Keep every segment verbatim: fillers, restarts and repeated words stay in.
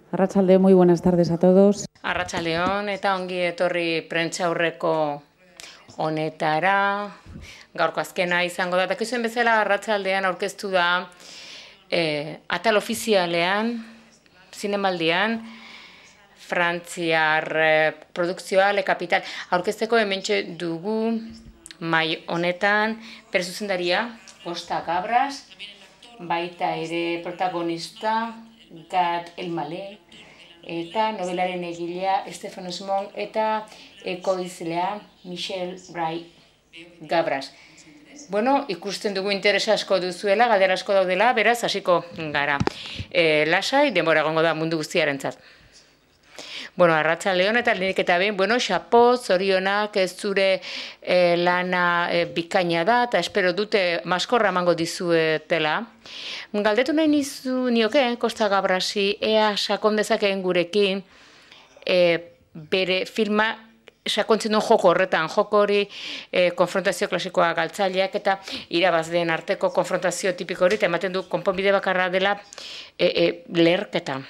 Arratsalde, muy buenas tardes a todos. Arratsaldeon eta ongi etorri prentsaurreko honetara. Gaurko azkena izango da. Dakizuen bezala arratsaldean aurkeztu da eh, atal ofizialean, zinemaldian, Frantziar eh, produkzioa Le Capital. Aurkezteko hementxe dugu mai honetan bere zuzendaria Costa Gabras, baita ere protagonista Gad Elmaleh, eta novelaren egilea Stefano Simon eta ekoizlea Michel Bray Gabras. Bueno, ikusten dugu interesa asko duzuela, galdera asko daudela, beraz hasiko gara. E, lasai, denbora egongo da mundu guztiarentzat. Bueno, arratsaldeon eta lehenik eta behin, bueno, xapo, zorionak ez zure e, lana e, bikaina da, eta espero dute maskorra emango dizuetela. Galdetu nahi nizu nioke, Costa Gabrasi, ea sakon dezakeen gurekin, e, bere filma sakontzen duen joko horretan, joko hori e, konfrontazio klasikoa galtzaileak eta irabazleen arteko konfrontazio tipiko hori, eta ematen du konponbide bakarra dela e, e, leherketa.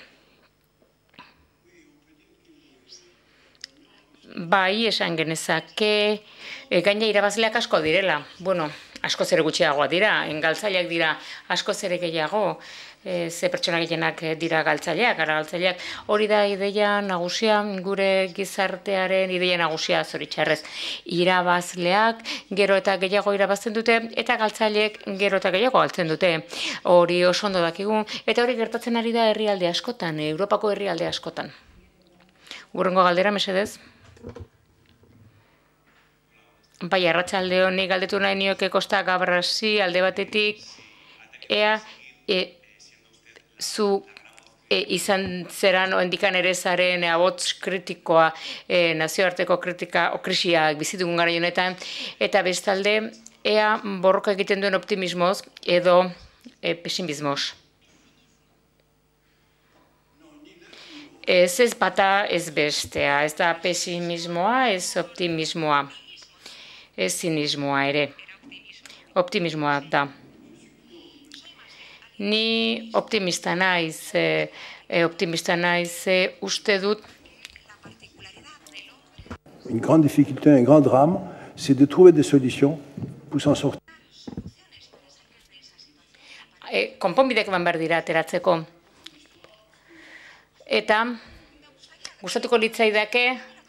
Bai, esan genezake, e, gaina irabazleak asko direla. Bueno, asko zere gutxiagoa dira, galtzaileak dira asko zere gehiago, e, ze pertsona gehienak dira galtzaileak, gara galtzaileak. Hori da ideia nagusia, gure gizartearen ideia nagusia zoritxarrez. Irabazleak gero eta gehiago irabazten dute, eta galtzaileek gero eta gehiago galtzen dute. Hori oso ondo dakigu, eta hori gertatzen ari da herrialde askotan, Europako herrialde askotan. Hurrengo galdera, mesedez? Bai, arratsalde honi galdetu nahi nioke Costa Gabrasi alde batetik, ea e, zu e, izan zeran oendikan ere zaren ahots kritikoa, e, nazioarteko kritika o krisiak bizitugun gara honetan, eta bestalde, ea borroka egiten duen optimismoz edo e, pesimismoz. Ez ez bata ez bestea, ez da pesimismoa, ez optimismoa, ez zinismoa ere. Optimismoa da. Ni optimista naiz, e, optimista naiz, e, uste dut. Une grande difficulté, un grand drame, c'est de trouver des solutions pour s'en sortir. E, konponbidek eman behar dira ateratzeko. Eta gustatuko litzaidake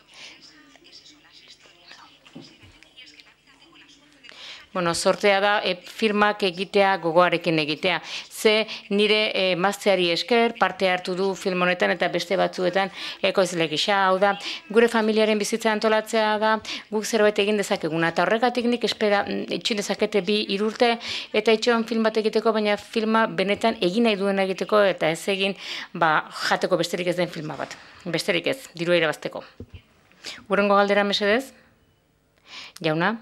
bueno, sortea da e, filmak egitea gogoarekin egitea. Ze nire e, mazteari esker parte hartu du film honetan eta beste batzuetan ekoizle gisa, hau da, gure familiaren bizitza antolatzea da, guk zerbait egin dezakeguna. Eta horregatik nik espera itxin dezakete bi irurte eta itxon film bat egiteko, baina filma benetan egin nahi duen egiteko eta ez egin ba, jateko besterik ez den filma bat. Besterik ez, dirua irabazteko. Hurrengo galdera mesedez? Jauna?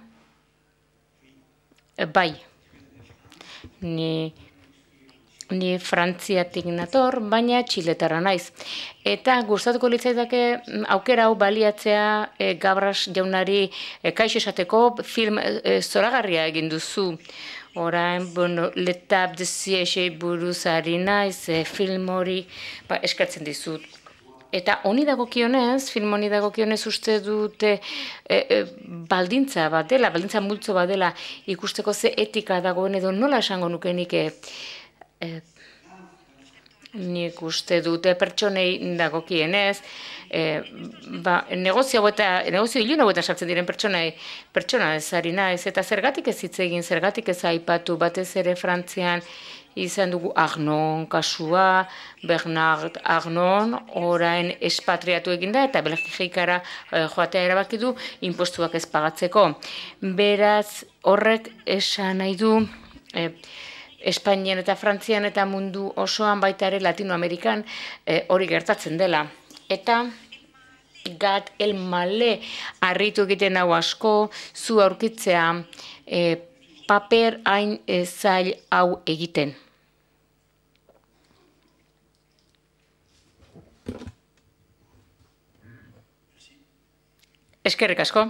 Bai, ni, ni Frantziatik nator, baina Txiletarra naiz. Eta gustatuko litzaidake aukera hau baliatzea e, Gabras jaunari e, kaixo esateko film e, zoragarria egin duzu. Orain, bueno, letap de siege buruz ari naiz, e, film hori ba, eskertzen dizut. Eta honi dagokionez, film honi dagokionez uste dute e, e, baldintza bat dela, baldintza multzo bat dela ikusteko ze etika dagoen edo nola esango nukenik e, e, nik uste dute pertsonei dagokienez, e, ba, negozio eta negozio ilun hauetan sartzen diren pertsonei, pertsona ez ari naiz, eta zergatik ez hitz egin, zergatik ez aipatu batez ere Frantzian, izan dugu Arnon kasua, Bernard Arnon, orain espatriatu eginda eta Belgikara eh, joatea erabaki du inpostuak ez pagatzeko. Beraz, horrek esan nahi du eh, Espainian eta Frantzian eta mundu osoan baita ere Latinoamerikan eh, hori gertatzen dela. Eta Gad Elmaleh harritu egiten hau asko, zu aurkitzea eh, paper hain e, zail hau egiten. Eskerrik asko.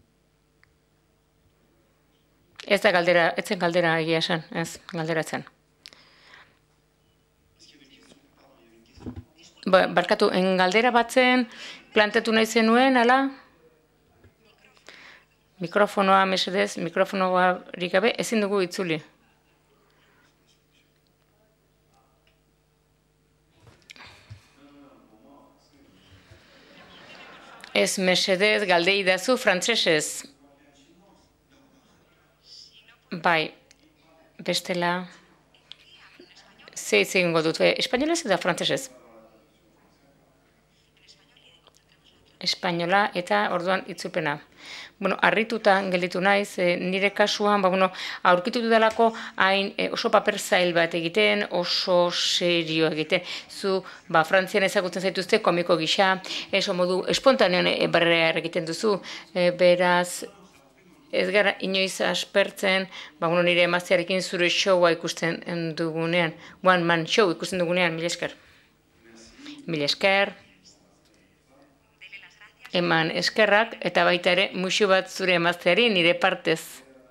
Ez da galdera, etzen galdera egia esan, ez, galdera etzen. Ba, barkatu, en galdera batzen planteatu nahi zenuen, ala? Mikrofonoa, mesedez, mikrofonoa gabe, ezin dugu itzuli. Ez mesedez, galdei dazu, frantsesez. Bai, bestela... Ze hitz egingo dut, espainolez eta frantsesez? Espainola eta orduan itzulpena. Bueno, harrituta gelditu naiz, e, nire kasuan, ba, bueno, aurkitu dudalako hain e, oso paper zail bat egiten, oso serio egiten. Zu, ba, Frantzian ezagutzen zaituzte komiko gisa, eso modu espontanean e, barrear egiten duzu, e, beraz, ez gara inoiz aspertzen, ba, bueno, nire emaztearekin zure showa ikusten dugunean, one man show ikusten dugunean, mila esker. Mila esker. Eman eskerrak, eta baita ere musu bat zure emazteari nire partez.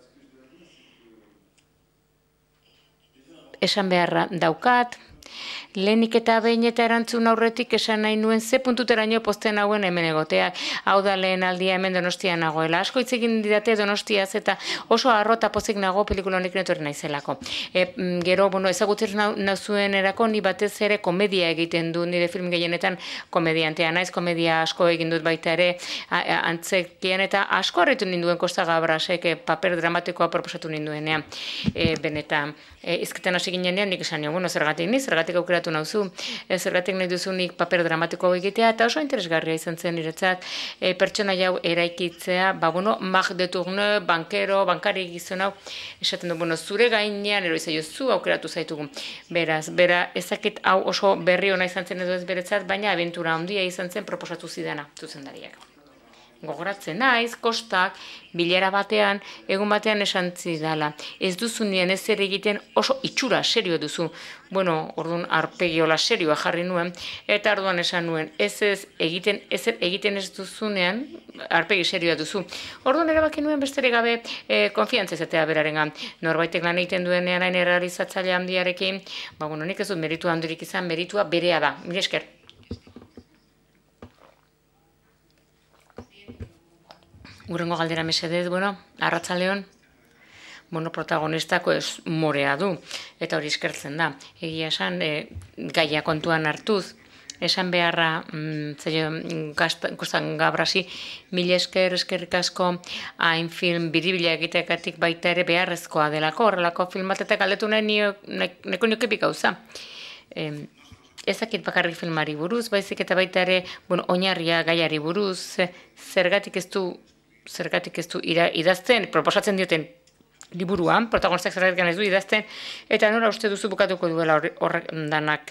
Esan beharra daukat, lehenik eta behin eta erantzun aurretik esan nahi nuen ze puntuteraino posten hauen hemen egotea. Hau da lehen aldia hemen Donostian nagoela. Asko hitz egin didate Donostiaz eta oso arrota pozik nago pelikula honekin etorri naizelako. E, gero, bueno, ezagutzen nazuen erako ni batez ere komedia egiten du, nire film gehienetan komediantea naiz, komedia asko egin dut baita ere antzekien eta asko harritu ninduen Kosta Gabrasek paper dramatikoa proposatu ninduenean. E, benetan, e, izketan hasi ginenean nik esan nio, bueno, zergatik ni, zergatik aukeratu nauzu, e, zergatik nahi duzu nik paper dramatikoa egitea, eta oso interesgarria izan zen niretzat e, pertsona jau eraikitzea, ba, bueno, mag de tourne, bankero, bankari gizon hau, esaten du, bueno, zure gainean, ero izan zu aukeratu zaitugu. Beraz, bera, ezakit hau oso berri ona izan zen edo ez beretzat, baina abentura handia izan zen proposatu zidana, zuzendariak. Gogoratzen naiz, Kostak, bilera batean, egun batean esan zidala. Ez duzu nien ez ere egiten oso itxura serio duzu. Bueno, orduan arpegiola serioa jarri nuen, eta orduan esan nuen, ez ez egiten ez egiten ez duzunean, arpegi serioa duzu. Orduan erabaki nuen besterik gabe e, konfiantza izatea berarengan. Norbaitek lan egiten duenean hain errealizatzaile handiarekin, ba, bueno, nik ez dut meritua handirik izan, meritua berea da. Mila esker. Urrengo galdera mesedez, bueno, arratzaldeon, bueno, protagonistako ez morea du, eta hori eskertzen da. Egia esan, e, gaia kontuan hartuz, esan beharra, mm, zeio, Kosta Gabrasi, mila esker, eskerrik asko, hain film biribila egiteakatik baita ere beharrezkoa delako, horrelako film bat eta galdetu nahi neko nioke bikauza. E, ezakit bakarrik filmari buruz, baizik eta baita ere, bueno, oinarria gaiari buruz, zergatik ez du, zergatik ez du idazten, proposatzen dioten liburuan, protagonistak zergatik ez du idazten, eta nola uste duzu bukatuko duela horrek danak.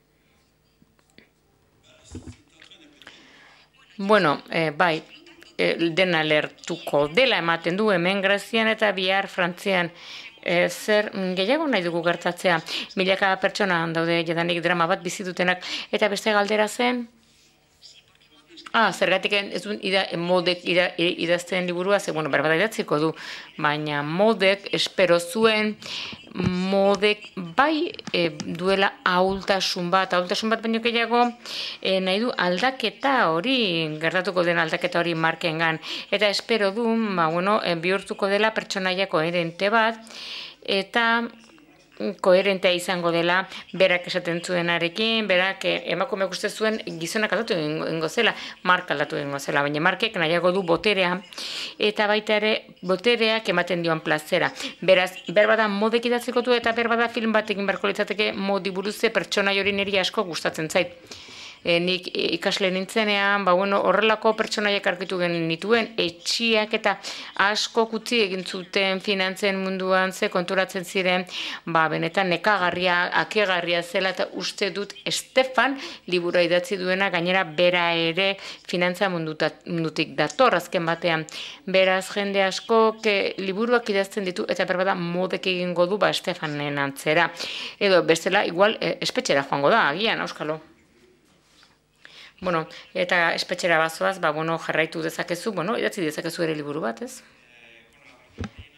Bueno, eh, bai, eh, dena lertuko dela ematen du hemen Grezian eta bihar Frantzian. E, zer gehiago nahi dugu gertatzea. Milaka pertsona daude jadanik drama bat bizidutenak, eta beste galdera zen, Ah, zergatik ez du ida, modek ida, idazten liburua, ze, bueno, berbada idatziko du, baina modek, espero zuen, modek bai e, duela ahultasun bat, ahultasun bat baino gehiago, e, nahi du aldaketa hori, gertatuko den aldaketa hori markengan, eta espero du, ba, bueno, e, bihurtuko dela pertsonaia koherente bat, eta koherentea izango dela, berak esaten zuenarekin, berak emakumeak uste zuen gizonak aldatu egingo zela, Mark aldatu egingo zela, baina Markek nahiago du boterea, eta baita ere botereak ematen dioan plazera. Beraz, berbada modek idatzeko du, eta berbada film bat egin beharko litzateke modi buruzze pertsona hori niri asko gustatzen zait. E, nik ikasle nintzenean, ba, bueno, horrelako pertsonaiak arkitu genituen, etxiak eta asko kutzi egin zuten finantzen munduan ze konturatzen ziren, ba, benetan nekagarria, akegarria zela, eta uste dut Estefan libura idatzi duena, gainera bera ere finantza mundutik dator azken batean. Beraz, jende asko liburuak idazten ditu, eta berbada modek egingo du, ba, Estefanen antzera. Edo, bestela, igual, e, espetxera joango da, agian, auskalo. Bueno, eta espetxera bazoaz, ba, bueno, jarraitu dezakezu, bueno, idatzi dezakezu ere liburu bat, ez?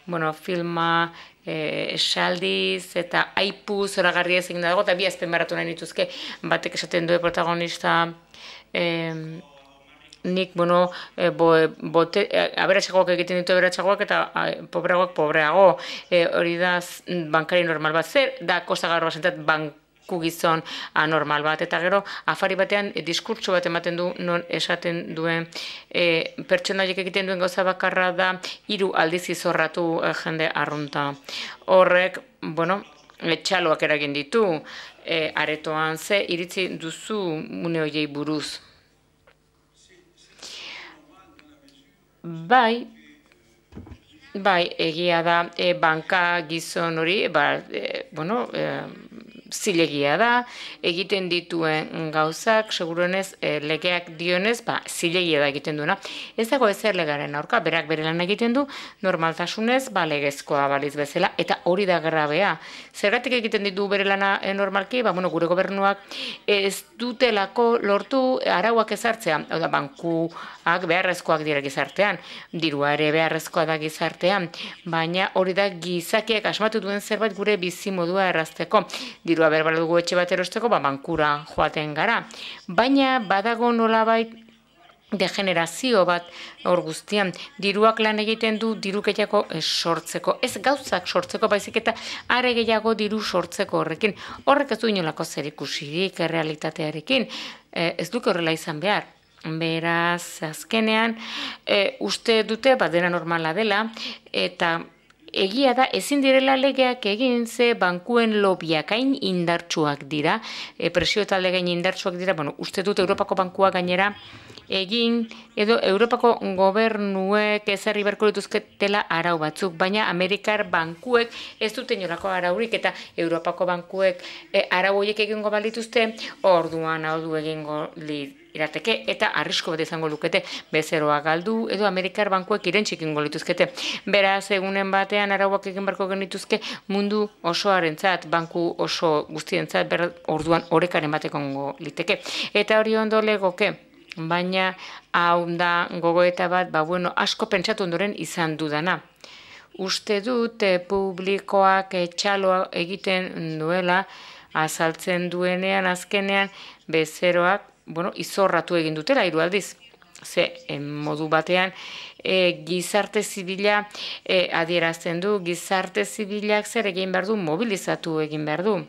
bueno, filma, e, esaldiz eta aipu zoragarri ezin dago, eta bi azpimarratu nahi nituzke, batek esaten duen protagonista, e, nik, bueno, e, bo, bote, e, aberatsagoak egiten ditu aberatsagoak eta e, pobreagoak pobreago, e, hori da bankari normal bat, zer da kostagarroa zentat banku gizon anormal bat, eta gero afari batean e, diskurtso bat ematen du non esaten duen e, pertsonaiek egiten duen gauza bakarra da hiru aldiz izorratu e, jende arrunta. Horrek, bueno, txaloak eragin ditu, e, aretoan ze iritzi duzu une horiei buruz. Bai, bai, egia da, e, banka gizon hori, ba, e, bueno, e, zilegia da, egiten dituen gauzak, seguruenez, e, legeak dionez, ba, zilegia da egiten duena. Ez dago ezer legaren aurka, berak bere lan egiten du, normaltasunez, ba, legezkoa baliz bezala, eta hori da grabea. Zergatik egiten ditu bere lana e, normalki, ba, bueno, gure gobernuak ez dutelako lortu arauak ezartzea, hau da, bankuak beharrezkoak dira gizartean, dirua ere beharrezkoa da gizartean, baina hori da gizakiak asmatu duen zerbait gure bizimodua errazteko. Dirua behar dugu etxe bat erosteko, ba, bankura joaten gara. Baina badago nolabait degenerazio bat hor guztian. Diruak lan egiten du diru gehiago sortzeko. Ez gauzak sortzeko baizik eta are gehiago diru sortzeko horrekin. Horrek ez du inolako zerikusirik errealitatearekin. E, ez duke horrela izan behar. Beraz, azkenean, e, uste dute, ba, dena normala dela, eta egia da, ezin direla legeak egin ze bankuen lobiak hain indartsuak dira, e, presio eta legein indartsuak dira, bueno, uste dut Europako bankua gainera egin, edo Europako gobernuek ezarri beharko dituzketela arau batzuk, baina Amerikar bankuek ez dute inolako araurik, eta Europako bankuek e, arau horiek egingo balituzte, orduan hau du egingo irateke, eta arrisko bat izango lukete bezeroa galdu, edo Amerikar bankuek irentxik ingo lituzkete. Beraz, egunen batean arauak egin barko genituzke mundu osoarentzat, banku oso guztientzat, ber, orduan orekaren batekongo liteke. Eta hori ondo legoke, baina hau da gogoeta bat, ba, bueno, asko pentsatu ondoren izan dudana. Uste dut eh, publikoak eh, txaloa egiten duela, azaltzen duenean azkenean bezeroak, bueno, izorratu egin dutela hiru aldiz. Ze, en modu batean, e, gizarte zibila e, adierazten du, gizarte zibilak zer egin behar du, mobilizatu egin behar du.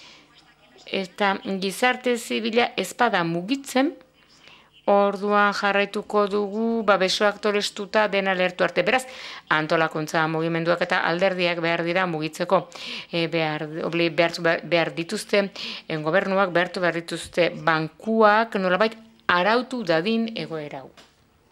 Eta gizarte zibila ezpada mugitzen, orduan jarraituko dugu, ba, besoak tolestuta dena lertu arte. Beraz, antolakuntza mugimenduak eta alderdiak behar dira mugitzeko. E, behar, obli, behar, behar dituzte, en gobernuak behartu behar dituzte bankuak nolabait arautu dadin egoera hau.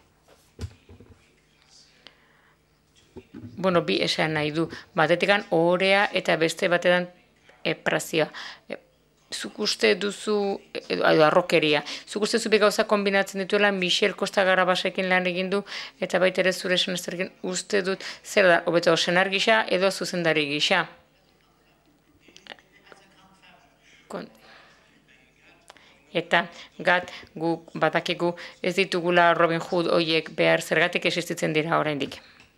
Bueno, bi esan nahi du. Batetikan orea eta beste batetan eprazioa. Zuk uste duzu, edo arrokeria, zuk uste zu gauza kombinatzen dituela Michel Costa Garabasekin lan egin du, eta baita ere zure senesterekin uste dut, zer da, hobeto senar gisa edo zuzendari gisa. Kon... Eta gat guk badakigu ez ditugula Robin Hood horiek behar zergatik existitzen dira oraindik.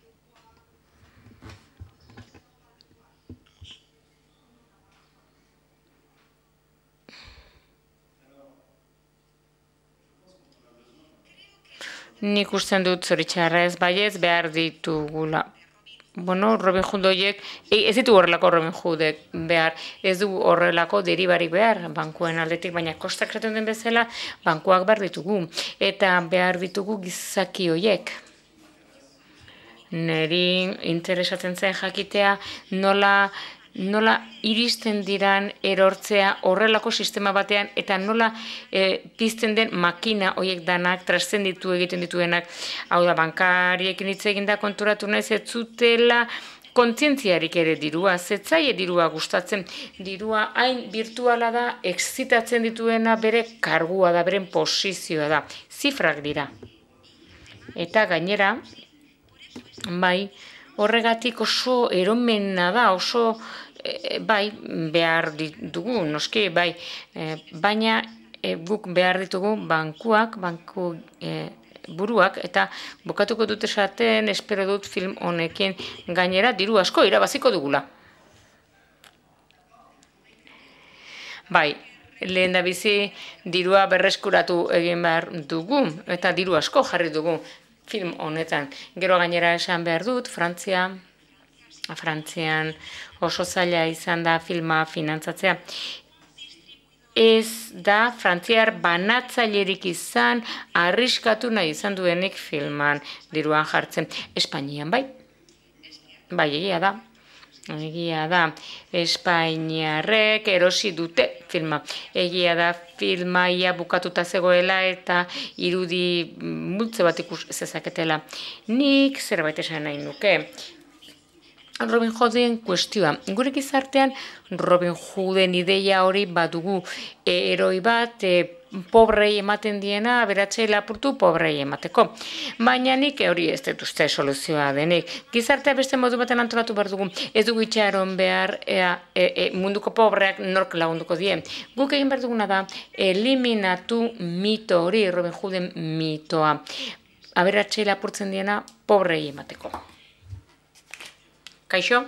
Nik usten dut zoritxarrez baiez behar ditugula. Bueno, Robin Hood horiek, ez ditu horrelako Robin Hoodek behar, ez du horrelako deribarik behar, bankuen aldetik, baina kostak zaten den bezala, bankuak behar ditugu. Eta behar ditugu gizaki horiek. Neri interesatzen zen jakitea nola... nola iristen diran erortzea horrelako sistema batean eta nola e, pizten den makina horiek danak traszenditu egiten dituenak, hau da bankariekin hitz egin da konturatu naiz ez zutela kontzientziarik ere dirua, zetzaie dirua gustatzen, dirua hain virtuala da, excitatzen dituena bere kargua da, beren posizioa da, zifrak dira. Eta gainera, bai, horregatik oso eromena da, oso e, bai behar ditugu, noski, bai, e, baina e, guk behar ditugu bankuak, banku, e, buruak, eta bukatuko dut esaten, espero dut film honekin gainera diru asko irabaziko dugula. Bai, lehen da bizi dirua berreskuratu egin behar dugu, eta diru asko jarri dugu film honetan. Gero gainera esan behar dut, Frantzia, Frantzian oso zaila izan da filma finantzatzea. Ez da frantziar banatzailerik izan, arriskatu nahi izan duenik filman diruan jartzen. Espainian bai, bai egia da. Egia da, Espainiarrek erosi dute filma. Egia da, filma ia bukatuta zegoela eta irudi multze bat ikus zezaketela. Nik zerbait esan nahi nuke. Robin Hooden kuestioa. Gure gizartean Robin Hooden ideia hori badugu, e, eroi bat, e, pobrei ematen diena, aberatxei lapurtu pobrei emateko. Baina nik hori ez dut uste soluzioa denik. Gizartea beste modu baten antolatu behar dugu. Ez dugu itxaron behar ea, e, e, munduko pobreak nork lagunduko die. Guk egin behar duguna da, eliminatu mito hori, Robin Hooden mitoa. Aberatxei lapurtzen diena pobrei emateko. Kaixo?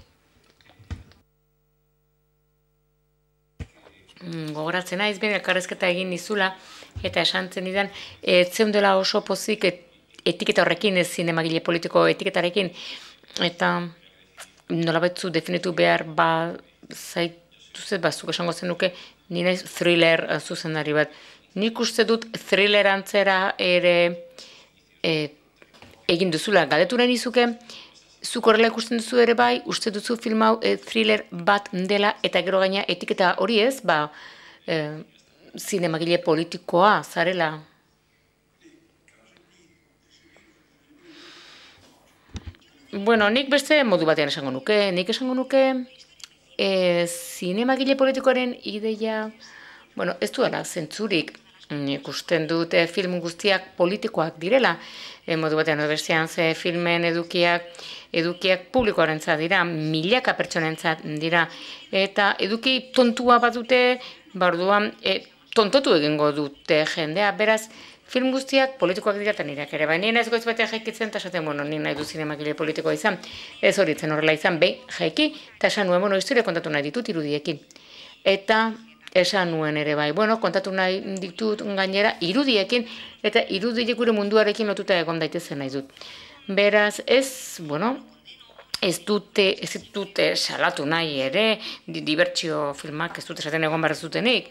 Gogoratzen naiz, ben elkarrezketa egin nizula, eta esan zen idan, ez zeundela oso pozik etiketa horrekin, ez zinemagile politiko etiketarekin, eta nolabetzu definitu behar ba zaituzet bazuk esango zenuke, ni naiz thriller zuzendari bat. Nik uste dut thrillerantzera ere e, egin duzula, galdetu nahi nizuke, zuk horrela ikusten duzu ere bai, uste duzu film hau e, thriller bat dela, eta gero gaina etiketa hori ez, ba, e, zinemagile politikoa, zarela. Bueno, nik beste modu batean esango nuke, nik esango nuke, e, zinemagile politikoaren ideia, bueno, ez duela zentzurik, ikusten dut e, film guztiak politikoak direla, e, modu batean bestean ze filmen edukiak, edukiak publikoarentzat dira, milaka pertsonentzat dira, eta eduki tontua badute, barduan e, tontotu egingo dute jendea, beraz, film guztiak politikoak dira eta nireak ere, baina nien ez goiz batean jaikitzen, eta esaten, bueno, nien nahi du zinemagile politikoa izan, ez horitzen horrela izan, behin jaiki, eta esan nuen, bueno, historia kontatu nahi ditut irudiekin. Eta esan nuen ere bai, bueno, kontatu nahi ditut gainera irudiekin, eta irudiek gure munduarekin lotuta egon daitezen nahi dut. Beraz, ez, bueno, ez dute, ez dute salatu nahi ere, dibertsio filmak ez dute esaten egon behar zutenik,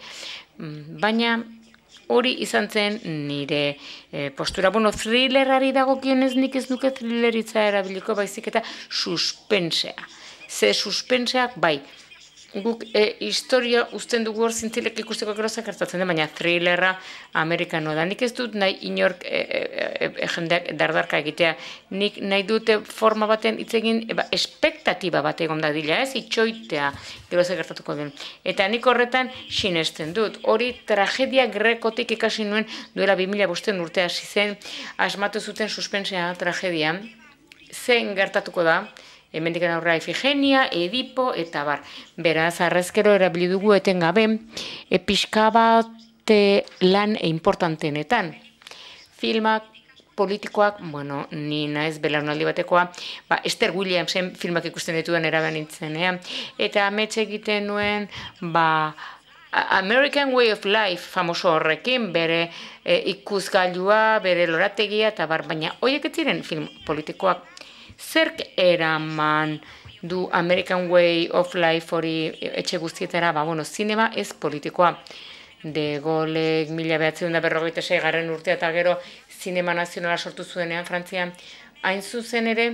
baina hori izan zen nire e, postura. Bueno, thrillerari dagokionez nik ez nuke thrilleritza erabiliko baizik eta suspensea. Ze suspenseak bai, guk e, historia uzten dugu hor zintzilek ikusteko gerozak hartatzen den, baina thrillerra amerikano da. Nik ez dut nahi inork e, e, e, jendeak dardarka egitea. Nik nahi dute forma baten hitz egin eba, espektatiba bat egon da dila, ez itxoitea gerozak hartatuko den. Eta nik horretan sinesten dut. Hori tragedia grekotik ikasi nuen duela bi mila bost urte hasi zen, asmatu zuten suspensea tragedia. Zen gertatuko da, hemendik aurrera Ifigenia, Edipo, eta bar. Beraz, arrezkero erabili dugu etengabe, e, pixka bat e, lan e importantenetan. Filmak, politikoak, bueno, ni naiz belaunaldi batekoa, ba, Esther Williamsen filmak ikusten dituen erabean nintzenean, eta amets egiten nuen, ba, American Way of Life famoso horrekin, bere e, ikusgailua, bere lorategia, eta bar, baina horiek ez ziren film politikoak. Zerk eraman du American Way of Life hori etxe guztietara, ba, bueno, zinema ez politikoa. De Gaulek mila behatzen da berrogeita sei garren urtea eta gero zinema nazionala sortu zuenean Frantzian. Hain zuzen ere,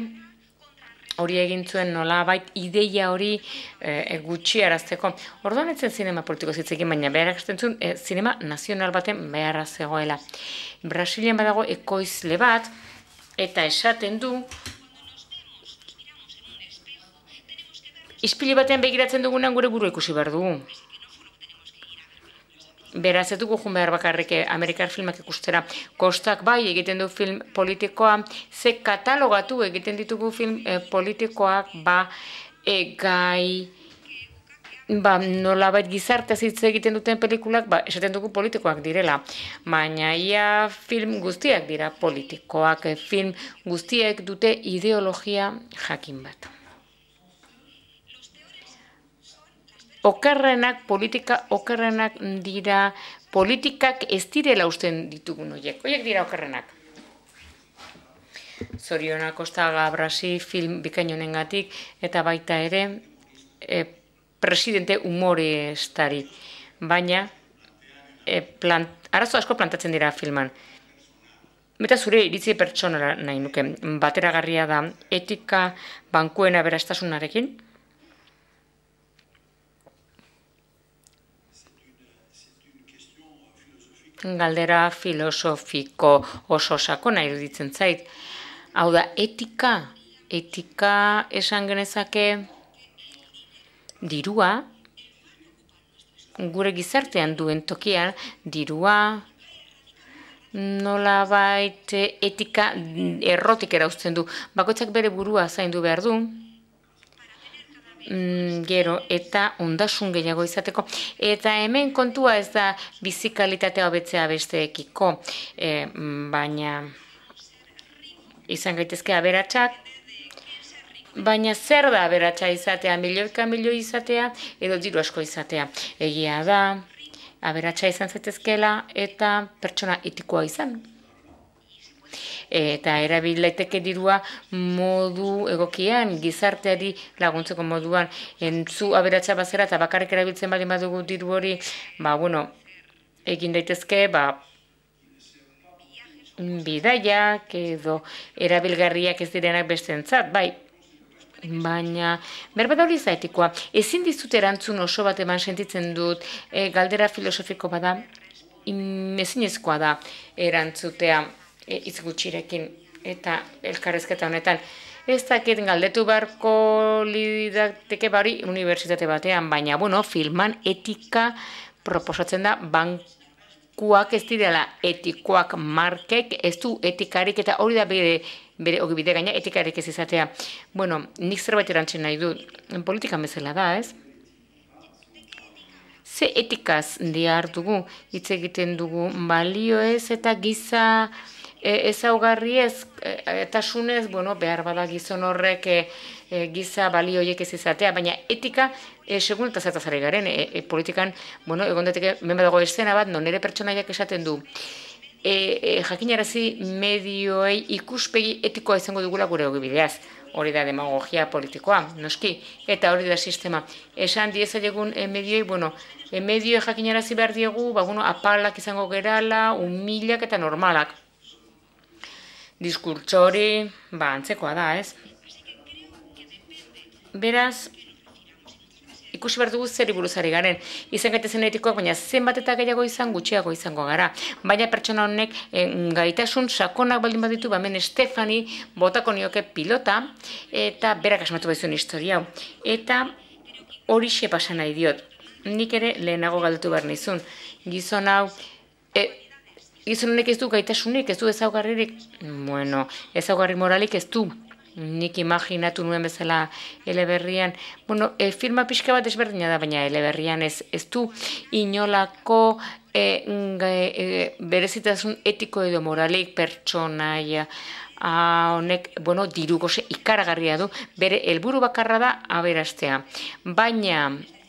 hori egin zuen nolabait ideia hori e, gutxi arazteko. Orduan etzen zinema politiko zitzekin, baina behar egiten zuen e, zinema nazional baten beharra zegoela. Brasilian badago ekoizle bat, eta esaten du, ispili batean begiratzen dugunan gure buru ikusi behar dugu. Beraz, ez dugu jun behar bakarrik Amerikar filmak ikustera. Kostak bai egiten du film politikoa, ze katalogatu egiten ditugu film eh, politikoak, ba, e, gai ba, nolabait gizarteaz hitz egiten duten pelikulak, ba, esaten dugu politikoak direla. Baina ia film guztiak dira politikoak, film guztiek dute ideologia jakin bat. Okerrenak, politika okerrenak dira, politikak ez direla usten ditugun horiek. Horiek dira okerrenak. Zorionak Ostaga Brasi film bikainonengatik eta baita ere e, presidente humoristari. Baina e, plant, arazo asko plantatzen dira filman. Eta zure iritzi pertsonara nahi nuke. Bateragarria da etika bankuen aberastasunarekin. Galdera filosofiko oso sakona iruditzen zait. Hau da, etika, etika esan genezake dirua, gure gizartean duen tokian, dirua nolabait etika errotik erauzten du. Bakoitzak bere burua zaindu behar du, gero eta ondasun gehiago izateko. Eta hemen kontua ez da bizikalitatea hobetzea besteekiko, e, baina izan gaitezke aberatsak, baina zer da aberatsa izatea, milioika milioi izatea, edo diru asko izatea. Egia da, aberatsa izan zaitezkela eta pertsona etikoa izan. Eta erabil daiteke dirua modu egokian, gizarteari laguntzeko moduan. Entzu aberatsa bazera eta bakarrik erabiltzen baldin badugu diru hori, ba, bueno, egin daitezke, ba, bidaiak edo erabilgarriak ez direnak bestentzat, bai. Baina, berbada hori zaitikoa, ezin dizut erantzun oso bat eman sentitzen dut, e, galdera filosofiko bada, ezinezkoa da erantzutea e, hitz gutxirekin eta elkarrezketa honetan. Ez dakit galdetu beharko lidateke bari unibertsitate batean, baina, bueno, filman etika proposatzen da bank kuak ez direla etikoak markek, ez du etikarik eta hori da bere, bere ogibide gaina etikarik ez izatea. Bueno, nik zerbait erantzen nahi dut, politikan bezala da, ez? Ze etikaz dihar dugu, hitz egiten dugu, balio ez eta giza ezaugarri ez, eta sunez, bueno, behar bada gizon horrek e, e, giza balioiek ez izatea, baina etika, e, segun eta zertaz ari garen, e, e, politikan, bueno, egon daiteke, ben badago eszena bat, non ere pertsonaiak esaten du, e, e, jakinarazi medioei ikuspegi etikoa izango dugula gure ogibideaz. Hori da demagogia politikoa, noski, eta hori da sistema. Esan diezaiegun e, medioi, bueno, e, medioi jakinarazi behar diegu, ba, bueno, apalak izango gerala, humilak eta normalak. Diskurtso hori, ba, antzekoa da, ez? Beraz, ikusi behar dugu zer buruz ari garen. Izan gaitezen etikoak, baina zenbat eta gehiago izan, gutxiago izango gara. Baina pertsona honek e, gaitasun sakonak baldin baditu, ba, hemen Stefani botako nioke pilota, eta berak asmatu baizuen historia hau. Eta horixe pasa nahi diot. Nik ere lehenago galdetu behar nizun. Gizon hau, e, gizon honek ez du gaitasunik, ez du ezaugarririk. Bueno, ezaugarri moralik ez du. Nik imaginatu nuen bezala eleberrian. Bueno, e, filma pixka bat desberdina da, baina eleberrian ez, ez du inolako e, e, berezitasun etiko edo moralik pertsonaia. Honek, bueno, diru goze ikaragarria du, bere helburu bakarra da aberastea. Baina,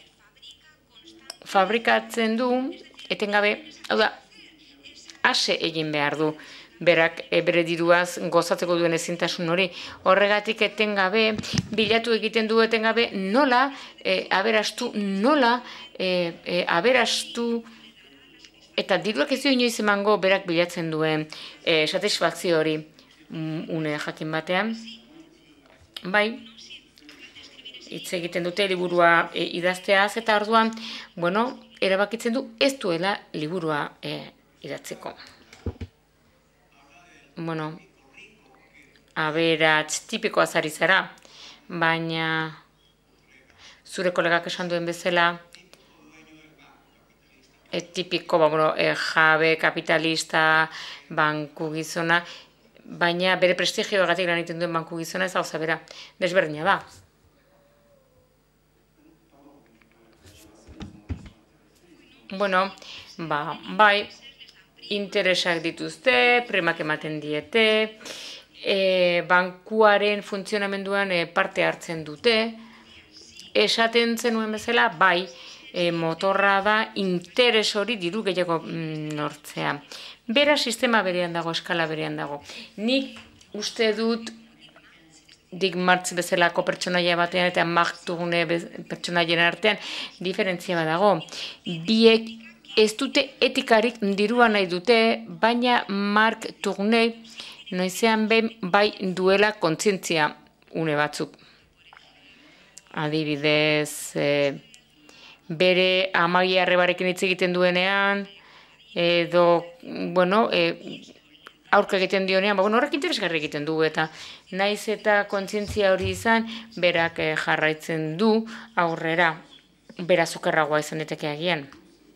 fabrikatzen du, etengabe, hau da, ase egin behar du, berak e, bere diruaz gozatzeko duen ezintasun hori. Horregatik etengabe, bilatu egiten du etengabe, nola, e, aberastu, nola, e, e, aberastu, eta diruak ez du inoiz emango berak bilatzen duen e, satisfakzio hori une jakin batean. Bai, hitz egiten dute liburua e, idazteaz, eta orduan, bueno, erabakitzen du ez duela liburua e, idatzeko. Bueno, aberats tipikoa zari zara, baina zure kolegak esan duen bezala, e, tipiko, ba, bueno, e, jabe, kapitalista, banku gizona, baina bere prestigioagatik lan egiten duen banku gizona ez hau zabera, desberdina da. Bueno, ba, bai, interesak dituzte, premak ematen diete, e, bankuaren funtzionamenduan e, parte hartzen dute, esaten zenuen bezala, bai, e, motorra da interes hori diru gehiago mm, nortzea. Bera sistema berean dago, eskala berean dago. Nik uste dut Dick Martz bezalako pertsonaia batean eta Mark Tourné pertsonaien artean diferentzia bat dago. Biek ez dute etikarik dirua nahi dute, baina Mark Tourné noizean behin bai duela kontzientzia une batzuk. Adibidez, e, bere amai arrebarekin hitz egiten duenean, edo, bueno, e, aurka egiten dionean, ba, bueno, horrek interesgarri egiten du, eta naiz eta kontzientzia hori izan, berak e, jarraitzen du aurrera, bera zukerragoa izan diteke agian.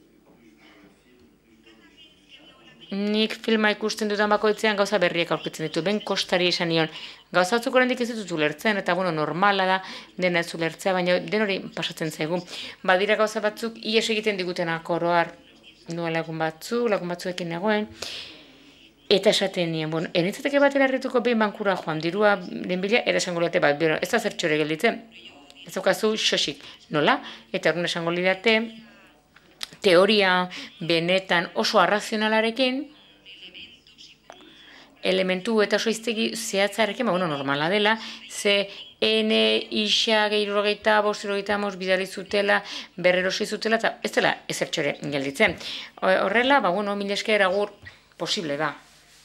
Nik filma ikusten dudan bakoitzean gauza berriak aurkitzen ditu, ben kostari esan nion. Gauza batzuk oraindik ez ditut ulertzen, eta bueno, normala da dena ez ulertzea, baina den hori pasatzen zaigu. Badira gauza batzuk ies egiten digutenak oroar, nuen lagun batzu, lagun batzuekin nagoen, eta esaten nien, bueno, enitzateke batera herrituko behin bankura joan, dirua denbila, era esango lidate, bat, bueno, ez da zertxore gelditzen, ez daukazu xosik, nola? Eta horren esango lidate, teoria benetan oso arrazionalarekin, elementu eta oso iztegi zehatzarekin, ba, bueno, normala dela, ze ene isa gehirogeita, bostirogeita mos bidali zutela, berrerosi zutela, eta ez dela ezertxore gelditzen. Horrela, ba, bueno, mila esker agur posible da.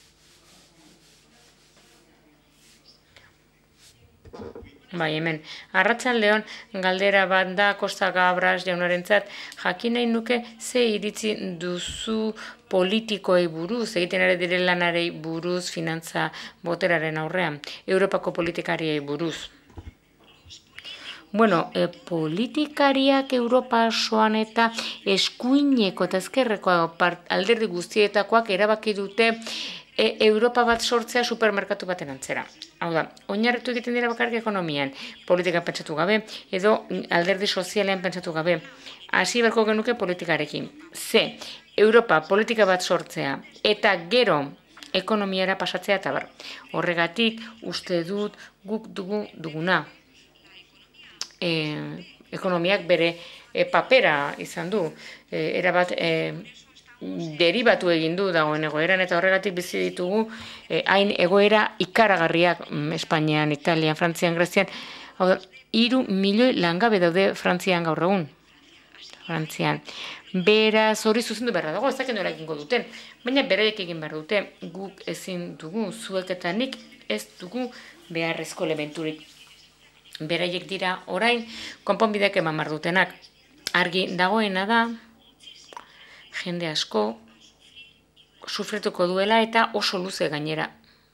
Bai, hemen, arratsaldeon galdera bat da Costa Gabras jaunarentzat, jakin nahi nuke ze iritzi duzu politikoei buruz, egiten ere dire lanarei buruz, finantza boteraren aurrean, Europako politikariei buruz. Bueno, e, politikariak Europa osoan eta eskuineko eta ezkerreko alderdi guztietakoak erabaki dute e, Europa bat sortzea supermerkatu baten antzera. Hau da, oinarritu egiten dira bakarrik ekonomian, politikan pentsatu gabe, edo alderdi sozialean pentsatu gabe. Hasi beharko genuke politikarekin. Ze, Europa politika bat sortzea, eta gero ekonomiara pasatzea eta bar. Horregatik, uste dut guk dugu duguna. E, ekonomiak bere e, papera izan du. E, erabat... E, deribatu egin du dagoen egoeran, eta horregatik bizi ditugu hain egoera ikaragarriak Espainian, Italian, Frantzian, Grezian. Hau da, hiru milioi langabe daude Frantzian gaur egun. Frantzian. Beraz, hori zuzendu behar dago, ez dakit nola egingo duten. Baina beraiek egin behar dute, guk ezin dugu, zuek eta nik ez dugu beharrezko elementurik. Beraiek dira orain, konponbideak eman behar dutenak. Argi dagoena da, jende asko sufrituko duela eta oso luze gainera.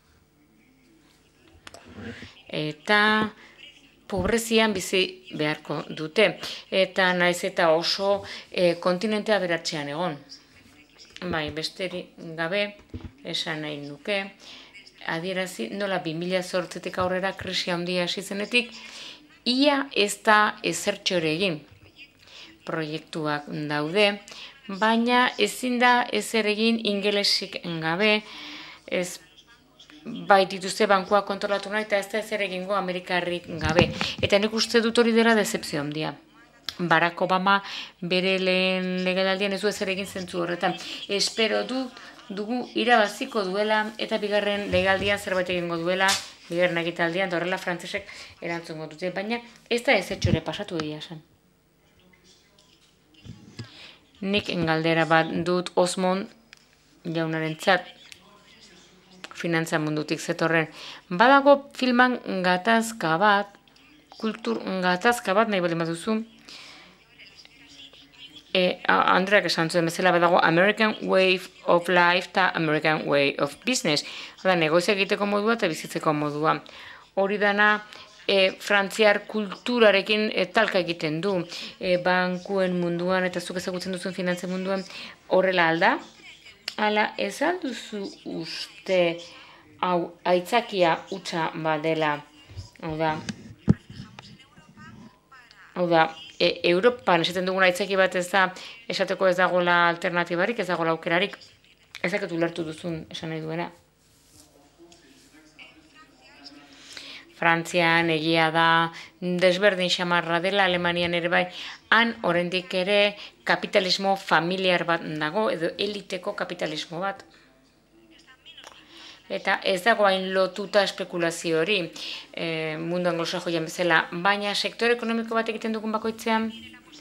Eta pobrezian bizi beharko dute. Eta naiz eta oso e, kontinentea beratzean egon. Bai, besteri gabe, esan nahi nuke, adierazi nola bi mila zortzitik aurrera krisi handia hasi zenetik, ia ez da ezertxore egin. Proiektuak daude, baina ezin da ezer egin ingelesik gabe, ez bai dituzte bankua kontrolatu nahi, eta ez da ezer egingo Amerikarrik gabe. Eta nik uste dut hori dela decepzio handia. Barack Obama bere lehen legelaldian ez du ezer egin zentzu horretan. Espero du, dugu irabaziko duela, eta bigarren legaldian zerbait egingo duela, bigarren egitaldian, horrela frantzesek erantzungo dute, baina ez da ez etxore pasatu egia esan. Nik galdera bat dut Osmond jaunarentzat finantza mundutik zetorren. Badago filman gatazka bat, kultur gatazka bat nahi baldin baduzu. E, Andreak esan zuen bezala badago American Way of Life eta American Way of Business. Hada, negozia egiteko modua eta bizitzeko modua. Hori dana E, frantziar kulturarekin e, talka egiten du, e, bankuen munduan eta zuk ezagutzen duzun finantza munduan horrela alda. Hala, ez alduzu uste hau aitzakia hutsa badela, hau da, hau da, e, Europan esaten duguna aitzaki bat ez da, esateko ez dagoela alternatibarik, ez dagoela aukerarik, ez dakit ulertu duzun esan nahi duena. Frantzian egia da desberdin xamarra dela, Alemanian ere bai, han oraindik ere kapitalismo familiar bat dago, edo eliteko kapitalismo bat. Eta ez dago hain lotuta espekulazio hori, e, mundu anglosajoian bezala, baina sektore ekonomiko bat egiten dugun bakoitzean,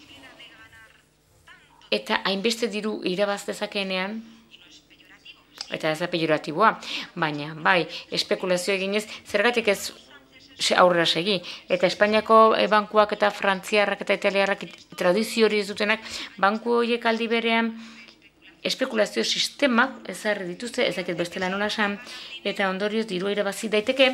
eta hainbeste diru irabaz dezakeenean, eta ez da pejoratiboa, baina bai, espekulazio eginez, zergatik ez aurrera segi. Eta Espainiako bankuak eta Frantziarrak eta Italiarrak tradizio hori ez dutenak, banku horiek aldi berean espekulazio sistemak ezarri dituzte, ez dakit bestela nola esan, eta ondorioz dirua irabazi daiteke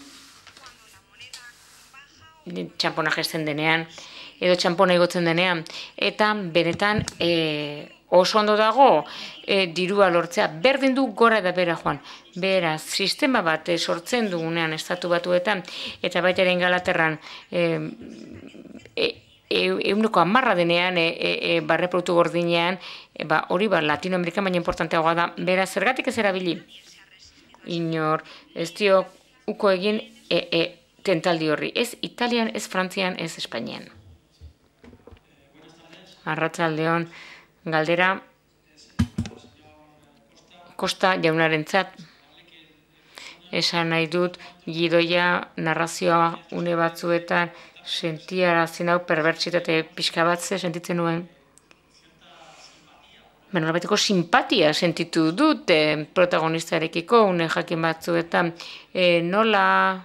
txampona jesten denean, edo txampona igotzen denean, eta benetan e, oso ondo dago e, dirua lortzea, berdin du gora da bera joan. Beraz, sistema bat e, sortzen dugunean estatu batuetan, eta baita ere Ingalaterran e, e, euneko amarra denean, e, e, e, barre produktu gordinean, e, ba, hori ba, Latinoamerikan baina importanteagoa da, beraz, zergatik ez erabili? Inor, ez dio uko egin e, e, tentaldi horri, ez Italian, ez Frantzian, ez Espainian. Arratsaldeon, galdera Kosta jaunarentzat. Esan nahi dut, gidoia narrazioa une batzuetan sentiarazten hau perbertsitate pixka bat ze sentitzen nuen. Nolabaiteko simpatia sentitu dut eh, protagonistarekiko une jakin batzuetan. Eh, nola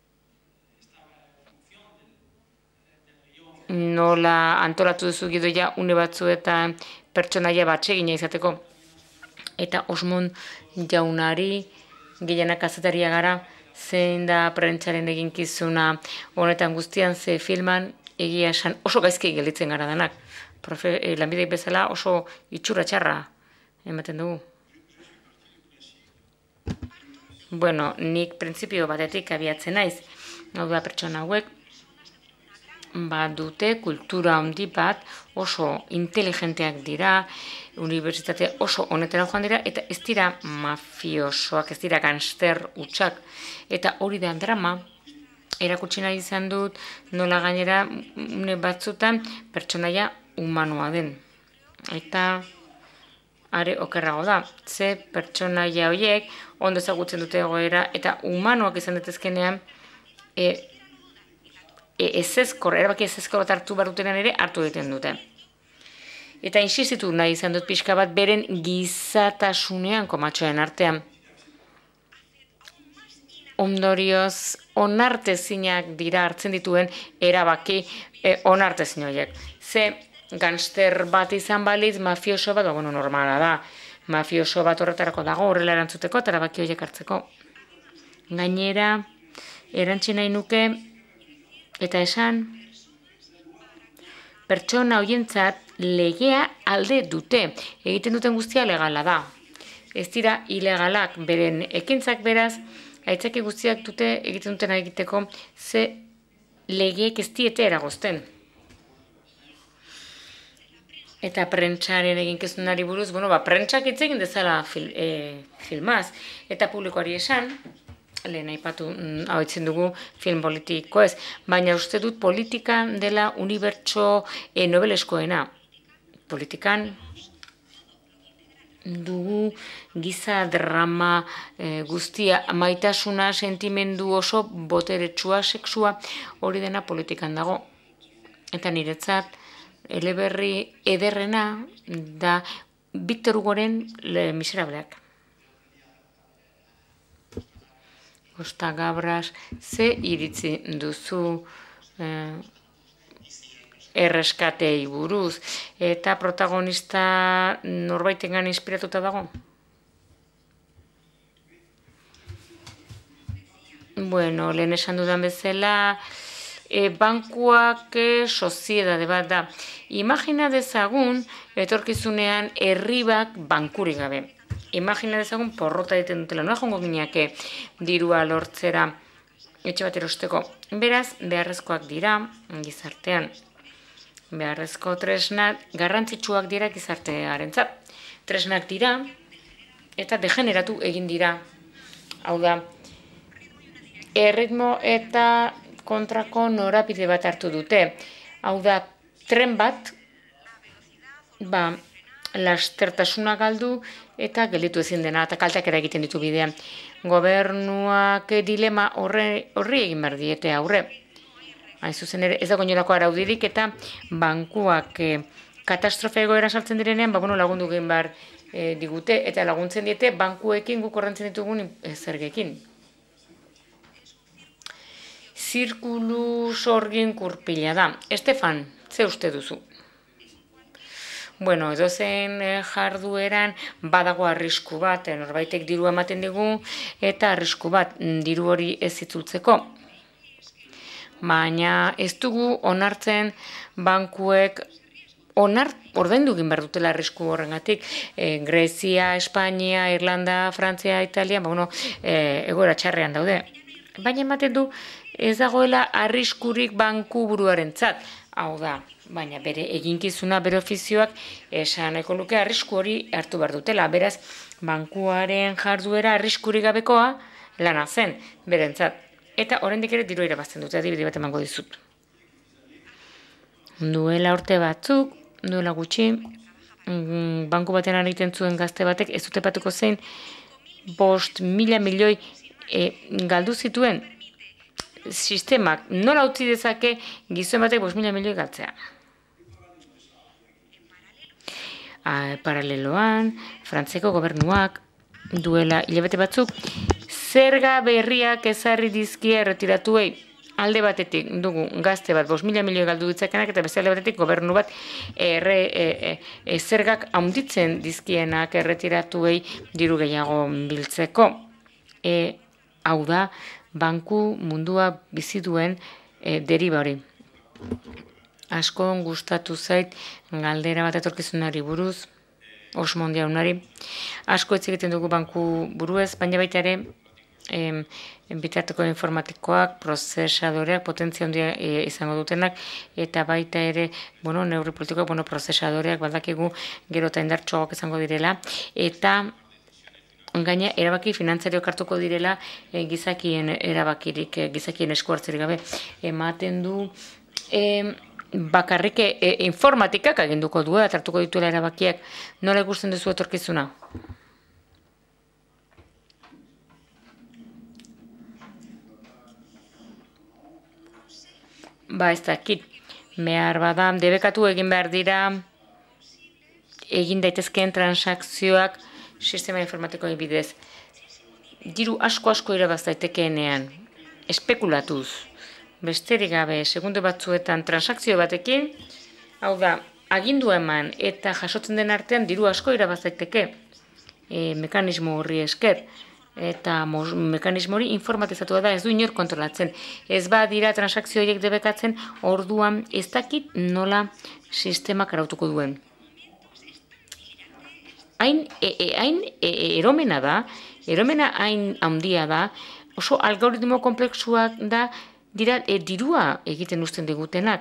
nola antolatu duzu gidoia une batzuetan pertsonaia batsegina izateko. Eta Osmond jaunari gehienak kazetaria gara, zein da prentsaren eginkizuna honetan guztian, ze filman egia esan oso gaizki gelditzen gara denak. Profe, eh, lanbidei bezala oso itxura txarra ematen dugu. Bueno, nik printzipio batetik abiatzen naiz. Hau da pertsona hauek badute kultura handi bat, oso inteligenteak dira, unibertsitate oso honetara joan dira, eta ez dira mafiosoak, ez dira gangster hutsak. Eta hori da drama, erakutsi nahi izan dut, nola gainera une batzutan pertsonaia humanoa den. Eta are okerrago da, ze pertsonaia horiek ondo ezagutzen dute egoera, eta humanoak izan datezkenean, e, e, ezezkor, erabaki ezezkor bat hartu behar dutenean ere hartu egiten dute. Eta insistitu nahi izan dut pixka bat beren gizatasunean komatxoen artean. Ondorioz, onartezinak dira hartzen dituen erabaki e, onartezin horiek. Ze gangster bat izan baliz, mafioso bat, bueno, normala da. Mafioso bat horretarako dago, horrela erantzuteko, eta erabaki horiek hartzeko. Gainera, erantzi nahi nuke, eta esan, pertsona horientzat legea alde dute. Egiten duten guztia legala da. Ez dira ilegalak, beren ekintzak beraz, aitzaki guztiak dute egiten duten egiteko, ze legeek ez diete eragozten. Eta prentsaren eginkizunari buruz, bueno, ba, prentsak hitz egin dezala fil, e, filmaz, eta publikoari esan, lehen aipatu hau itzen dugu film politiko ez, baina uste dut politikan dela unibertso e, nobeleskoena. Politikan dugu giza drama e, guztia, maitasuna, sentimendu oso boteretsua, sexua, hori dena politikan dago. Eta niretzat, eleberri ederrena da Victor Hugoren Le Miserableak. Kosta Gabras, ze iritzi duzu eh, erreskatei buruz, eta protagonista norbaitengan inspiratuta dago? Bueno, lehen esan dudan bezala, e, bankuak e, soziedade bat da. Imagina dezagun, etorkizunean herri bat bankurik gabe. Imagina dezagun porrota egiten dutela, noa jongo gineake dirua lortzera etxe bat erosteko. Beraz, beharrezkoak dira, gizartean, beharrezko tresnak garrantzitsuak dira gizartearentzat. Tresnak dira eta degeneratu egin dira. Hau da, erritmo eta kontrako norabide bat hartu dute. Hau da, tren bat, ba, lastertasuna galdu eta gelditu ezin dena, eta kalteak egiten ditu bidean. Gobernuak dilema horri egin behar diete aurre. Hain zuzen ere, ez dago inolako araudirik eta bankuak katastrofe egoera saltzen direnean, ba, bueno, lagundu egin behar digute, eta laguntzen diete bankuekin guk ordaintzen ditugun zergekin. Zirkulu sorgin kurpila da. Estefan, ze uste duzu? Bueno, edozein jardueran badago arrisku bat, norbaitek diru ematen digu, eta arrisku bat diru hori ez itzultzeko. Baina ez dugu onartzen bankuek ordaindu egin behar dutela arrisku horrengatik. Grezia, Espainia, Irlanda, Frantzia, Italia, bueno, egoera txarrean daude. Baina ematen du ez dagoela arriskurik banku buruarentzat. Hau da, baina bere eginkizuna, bere ofizioak esan nahiko luke arrisku hori hartu behar dutela. Beraz, bankuaren jarduera arriskurik gabekoa lana zen berentzat. Eta oraindik ere diru irabazten dute, adibide bat emango dizut. Duela urte batzuk, duela gutxi, banku batean egiten zuen gazte batek, ez dute patuko zein, bost mila milioi galdu zituen sistemak nola utzi dezake gizon batek bost mila milioi galtzea. Paraleloan, Frantzeko gobernuak duela hilabete batzuk, zerga berriak ezarri dizkie erretiratuei. Alde batetik dugu gazte bat bost mila milioi galdu ditzakenak eta beste alde batetik gobernu bat zergak handitzen dizkienak erretiratuei diru gehiago biltzeko. Hau da, banku mundua bizi duen deriba hori. Asko gustatu zait galdera bat etorkizunari buruz, Osmondi jaunari. Asko hitz egiten dugu banku buruez, baina baita ere bitarteko informatikoak, prozesadoreak, potentzia handia izango dutenak, eta baita ere, bueno, neurri politikoak, bueno, prozesadoreak baldakigu gero eta indartsuagoak izango direla, eta gaina erabaki finantzarioak hartuko direla gizakien erabakirik, gizakien esku hartzerik gabe. Ematen du bakarrik informatikak aginduko du, eta hartuko dituela erabakiak. Nola ikusten duzu etorkizuna? Ba, ez dakit, behar bada, debekatu egin behar dira, egin daitezkeen transakzioak sistema informatikoen bidez. Diru asko-asko irabaz daitekeenean, espekulatuz, besterik gabe, segundu batzuetan transakzio batekin, hau da, agindu eman eta jasotzen den artean diru asko irabaz daiteke, mekanismo horri esker. Eta mekanismo hori informatizatua da, ez du inor kontrolatzen. Ez badira transakzio horiek debekatzen, orduan ez dakit nola sistemak arautuko duen. Hain eromena da, eromena hain handia da, oso algoritmo kompleksuak da, dira dirua egiten uzten digutenak.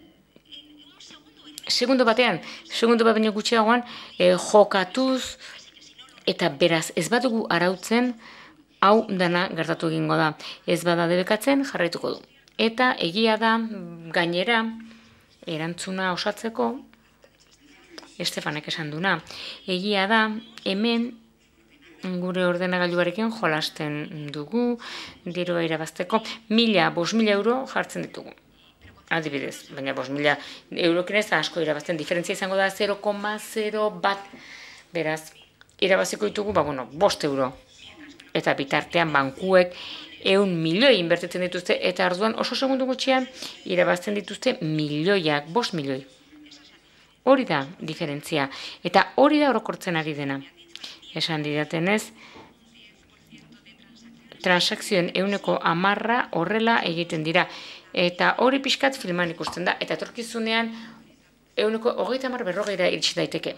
Segundo batean, segundo bat baino gutxiagoan, jokatuz, eta beraz, ez badugu arautzen, hau dana gertatu egingo da. Ez bada debekatzen, jarraituko du. Eta egia da, gainera, erantzuna osatzeko, Estefanek esan duna, egia da, hemen, gure ordenagailuarekin jolasten dugu, dirua irabazteko, mila, bost mila euro jartzen ditugu. Adibidez, baina bost mila eurokin ez da asko irabazten, diferentzia izango da zero koma zero bat, beraz, irabaziko ditugu, ba, bueno, bost euro. Eta bitartean bankuek eun milioi inbertitzen dituzte, eta arduan oso segundu gutxian irabazten dituzte milioiak, bost milioi. Hori da diferentzia. Eta hori da orokortzen ari dena. Esan didatenez, transakzioen euneko amarra horrela egiten dira. Eta hori pixkat filman ikusten da. Eta etorkizunean euneko hogeita hamar berrogeira iritsi daiteke.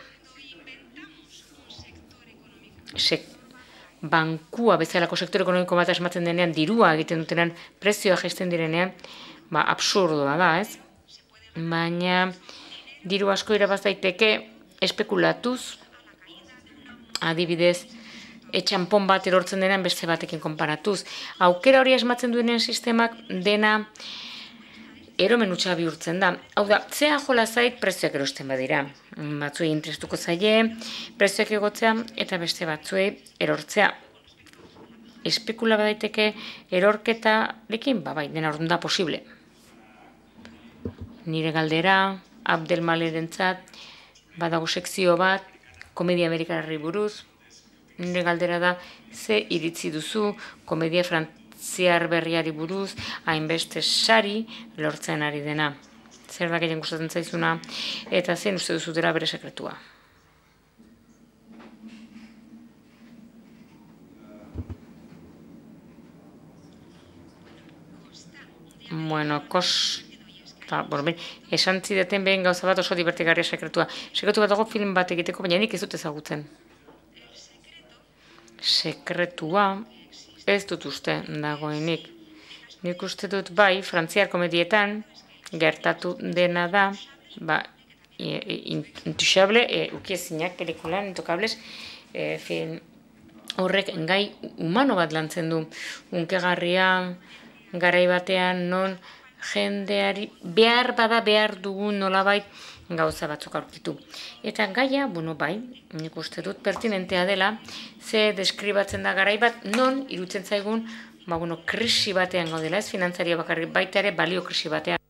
Bankua bezalako sektore ekonomiko bat asmatzen denean, dirua egiten dutenean, prezioa jaisten direnean, ba, absurdoa da, ez? baina diru asko irabaz daiteke espekulatuz, adibidez, etxanpon bat erortzen denean beste batekin konparatuz. Aukera hori asmatzen duenean sistemak dena eromen utxa bihurtzen da. Hau da, zea jola zait prezioak erosten badira. Batzuei interestuko zaie, prezioak egotzea eta beste batzuei erortzea. Espekula badaiteke erorketarekin, ba bai, dena orduan da posible. Nire galdera, Abdelmalerentzat, badago sekzio bat, komedia amerikarari buruz. Nire galdera da, ze iritzi duzu komedia frantziar berriari buruz, hainbeste sari lortzen ari dena. Zer da gehien gustatzen zaizuna, eta zein uste duzu dela bere sekretua. Bueno, kos... Bueno, esan zidaten behin gauza bat oso divertigarria sekretua. Sekretu bat dago film bat egiteko, baina nik ez dut ezagutzen. Sekretua ez dut uste dagoenik. Nik uste dut bai, frantziar komedietan gertatu dena da, ba, intouchable, ukiezinak pelikulan, intokables, film horrek gai humano bat lantzen du. Unkegarria, garai batean non jendeari behar bada behar dugun nolabait gauza batzuk aurkitu. Eta gaia, bueno, bai, nik uste dut pertinentea dela, ze deskribatzen da garai bat, non irutzen zaigun, ba, bueno, krisi batean gaudela, ez finantzaria bakarrik, baita ere balio krisi batean.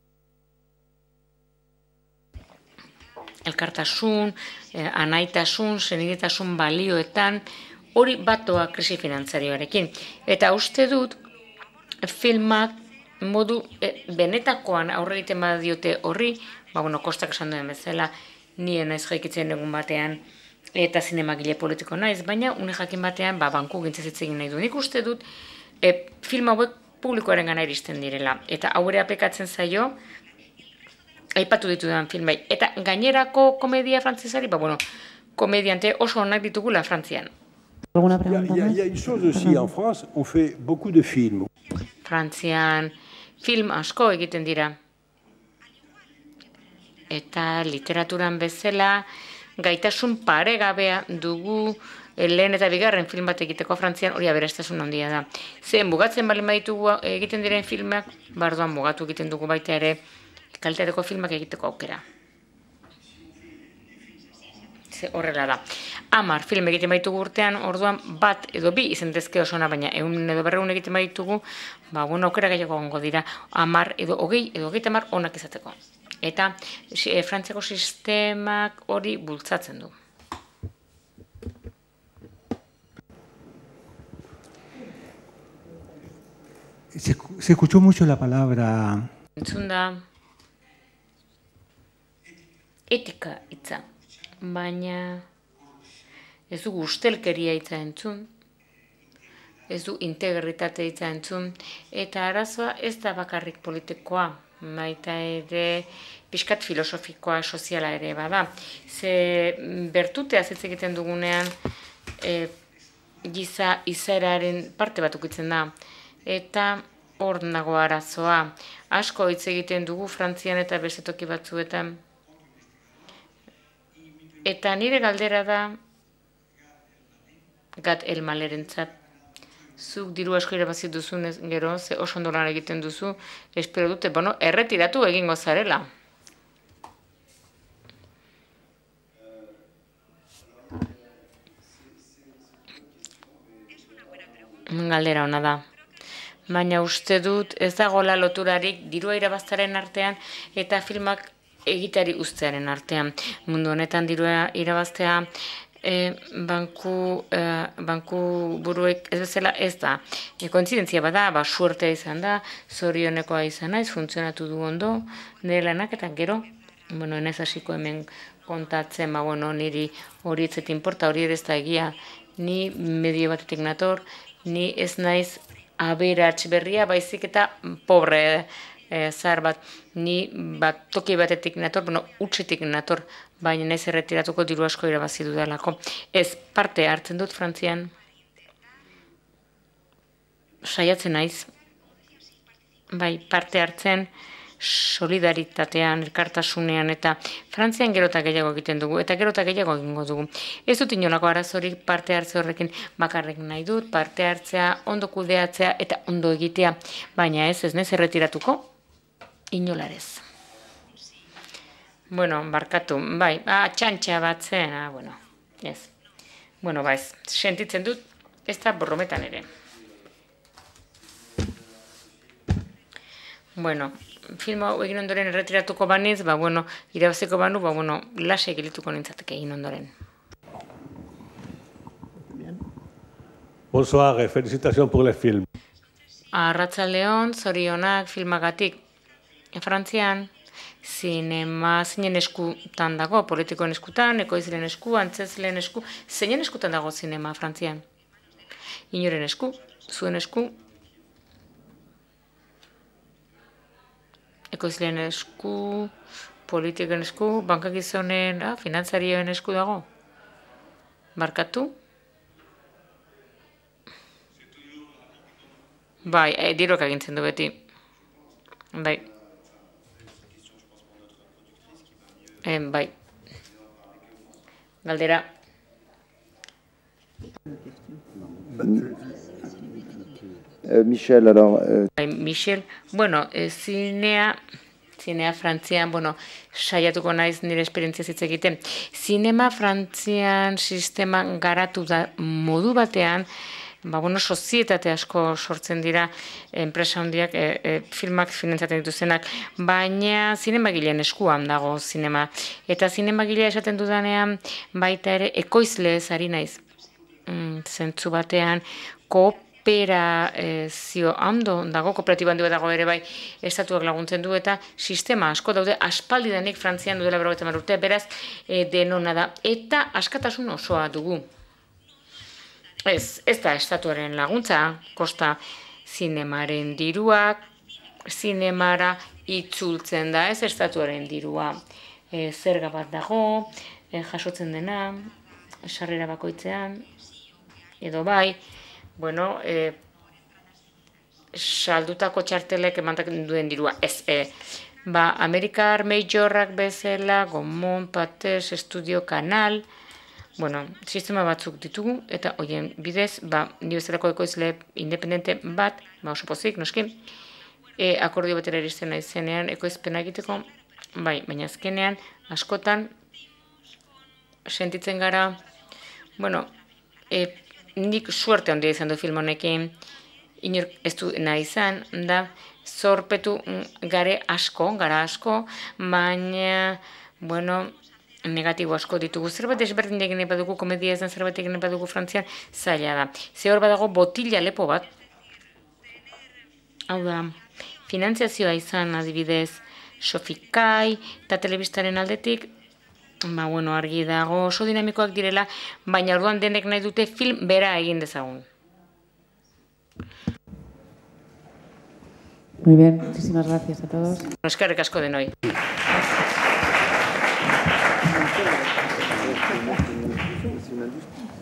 Elkartasun, eh, anaitasun, senidetasun balioetan, hori batoa krisi finantzarioarekin. Eta uste dut, filmak modu e, benetakoan aurre egiten badiote horri, ba, bueno, Kostak esan duen bezala, nien naiz jaikitzen egun batean, eta zinemagile politiko naiz, baina une jakin batean, ba, banku gintzez hitz egin nahi du. Nik uste dut, e, film hauek publikoaren gana iristen direla, eta haure apekatzen zaio, aipatu ditudan filmai. Eta gainerako komedia frantzesari, ba, bueno, komediante oso onak ditugula Frantzian. ¿Alguna Il y, a, pregunta il y a- más? il y a une chose aussi, en France, on fait beaucoup de films. Frantzian film asko egiten dira. Eta literaturan bezala gaitasun paregabea dugu eh, lehen eta bigarren film bat egiteko Frantzian hori aberastasun handia da. Zen mugatzen balen baditugu egiten diren filmak, bardoan mugatu egiten dugu baita ere kalitateko filmak egiteko aukera. Ze horrela da. Amar film egiten baitugu urtean, orduan bat edo bi izan dezke osona, baina ehun edo berreun egiten baitugu, ba, bueno, aukera gehiago gongo dira, amar edo hogei edo hogeita hamar onak izateko. Eta e, Frantziako sistemak hori bultzatzen du. Se, se escuchó mucho la palabra Entzun da etika hitza, baina ez du ustelkeria hitza entzun, ez du integritate hitza entzun, eta arazoa ez da bakarrik politikoa, baita ere pixkat filosofikoa, soziala ere bada. Ze bertutea hitz egiten dugunean e, giza izaeraren parte bat ukitzen da, eta hor nago arazoa. Asko hitz egiten dugu Frantzian eta beste toki batzuetan. Eta nire galdera da, Gad Elmalerentzat, zuk diru asko irabazi duzunez gero, ze oso ondo lan egiten duzu, espero dute, bueno, erretiratu egingo zarela. Galdera ona da. Baina uste dut ez dagoela loturarik dirua irabaztaren artean eta filmak egitari uztearen artean. Mundu honetan dirua irabaztea e, banku, e, banku buruek ez bezala ez da. E, kointzidentzia bada, ba, suertea izan da, zorionekoa izan naiz, funtzionatu du ondo, nire lanak eta gero, bueno, enez hasiko hemen kontatzen, ba, bueno, niri hori etzet inporta, hori ere ez da egia, ni medio batetik nator, ni ez naiz aberats berria, baizik eta pobre e, zahar bat, ni bat, toki batetik nator, bueno, utxetik nator, baina naiz erretiratuko diru asko irabazi dudalako. Ez parte hartzen dut Frantzian, saiatzen naiz, bai, parte hartzen, solidaritatean, elkartasunean, eta Frantzian gero eta gehiago egiten dugu, eta gero eta gehiago egingo dugu. Ez dut inolako arazorik parte hartze horrekin bakarrik nahi dut, parte hartzea, ondo kudeatzea eta ondo egitea, baina ez, ez nez erretiratuko, inolarez. Bueno, barkatu, bai, ah, txantxa bat zen, ah, bueno, ez. Bueno, baiz, sentitzen dut, ez da borrometan ere. Bueno, filma egin ondoren erretiratuko baniz, ba, bueno, irabaziko banu, ba, bueno, lase egilituko nintzateke egin ondoren. Bonsoir, felicitación por el film. Arratsaldeon, zorionak filmagatik. Frantzian, zinema zeinen eskutan dago, politikoen eskutan, ekoizlen esku, antzezlen esku, zeinen eskutan dago zinema Frantzian. Inoren esku, zuen esku, ekoizlen esku, politikoen esku, bankagizonen, ah, finantzarioen esku dago. Barkatu? Bai, e, dirok agintzen du beti. Bai. E, bai. Galdera. Euh, Michel, alors... Euh... Bai, Michel, bueno, e, zinea, zinea Frantzian, bueno, saiatuko naiz nire esperientzia hitz egiten. Zinema Frantzian sistema garatu da modu batean, ba, bueno, sozietate asko sortzen dira enpresa handiak e, e, filmak finantzaten dituzenak, baina zinemagileen eskuan dago zinema. Eta zinemagilea esaten dudanean baita ere ekoizlez ari naiz. Mm, zentzu batean kooperazio hando dago, kooperatiba handi bat dago ere bai estatuak laguntzen du eta sistema asko daude aspaldidanik Frantzian dudela berrogeita hamar urte, beraz e, denona da. Eta askatasun osoa dugu. Ez, ez da estatuaren laguntza, kosta zinemaren diruak, zinemara itzultzen da, ez estatuaren dirua. E, zerga bat dago, e, jasotzen dena, sarrera bakoitzean, edo bai, bueno, e, saldutako txartelek emantak duen dirua. Ez, e, ba, Amerikar Majorrak bezala, Gomon, Pates, Estudio, Kanal, bueno, sistema batzuk ditugu, eta horien bidez, ba, ni bezalako ekoizle independente bat, ba, oso pozik, noski, e, akordio batera iristen nahi zenean, ekoizpena egiteko, bai, baina azkenean, askotan, sentitzen gara, bueno, e, nik suerte handia izan du film honekin, inor ez du nahi izan, da, zorpetu gare asko, gara asko, baina, bueno, negatibo asko ditugu. Zerbait ezberdin egin nahi badugu, komedia ezen zerbait egin nahi badugu Frantzian, zaila da. Ze hor badago botila lepo bat. Hau da, finantziazioa izan adibidez Sofikai eta telebistaren aldetik, ba, bueno, argi dago, oso dinamikoak direla, baina orduan denek nahi dute film bera egin dezagun. Muy bien, muchísimas gracias a todos. Eskerrik asko denoi. C'est une industrie.